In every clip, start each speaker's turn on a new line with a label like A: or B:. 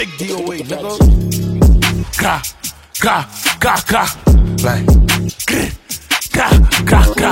A: big DOA, nigga. Gra, gra, gra, gra. Like, grr, gra, gra, gra.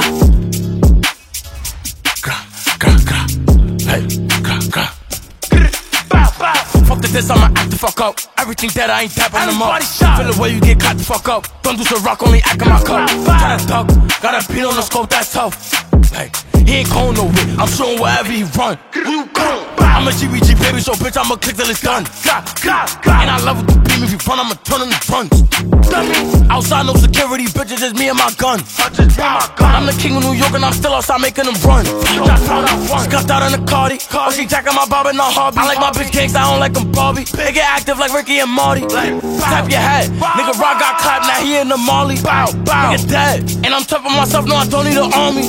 A: Gra, gra, gra. Hey, gra, gra. Fuck the diss, I'ma act the fuck up. Everything that I ain't tapping them up. Feel the way you get caught the fuck up. Don't do some rock, only act in my cup. Tryna duck, got a beat on the scope, that's tough. Like, he ain't going nowhere, I'm showing wherever he run. I'm a GBG baby, so bitch, I'ma click till it's done. And I love it to beat me, if you run, I'ma turn on the fronts. Outside, no security, bitches, just me and my gun. I'm the king of New York and I'm still outside making them run. Scuffed out in the Cardi, oh, she jacking my bob and not hobby. I like my bitch gangsta, I don't like them Barbie. They get active like Ricky and Marty. Tap your head, nigga Rock got clapped, now he in the Molly. Nigga dead, and I'm tough on myself, no I don't need an army.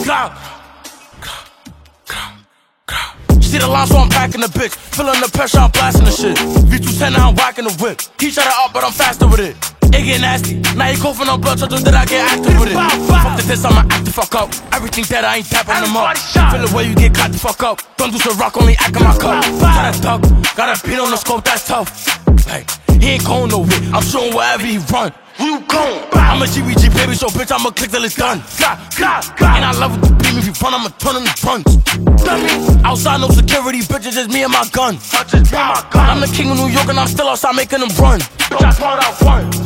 A: See the line, so I'm packing the bitch. Feeling the pressure, I'm blasting the shit. V210, now I'm whacking the whip. He shut it up, but I'm faster with it. It get nasty. Now he coughing on blood, so that I get active with it. Fuck the diss, I'ma act the fuck up. Everything that I ain't tapping them up. Feel the way you get caught the fuck up. Don't do some rock, only act in my cup. Tryna duck, got a beat on the scope, that's tough. Like, he ain't going nowhere, I'm showing wherever he run. I'm a GBG baby, so bitch, I'ma click till it's done. And I love it to beat me, if you run, I'ma turn on the fronts. Outside, no security, bitches, just me and my gun. I'm the king of New York and I'm still outside making them run.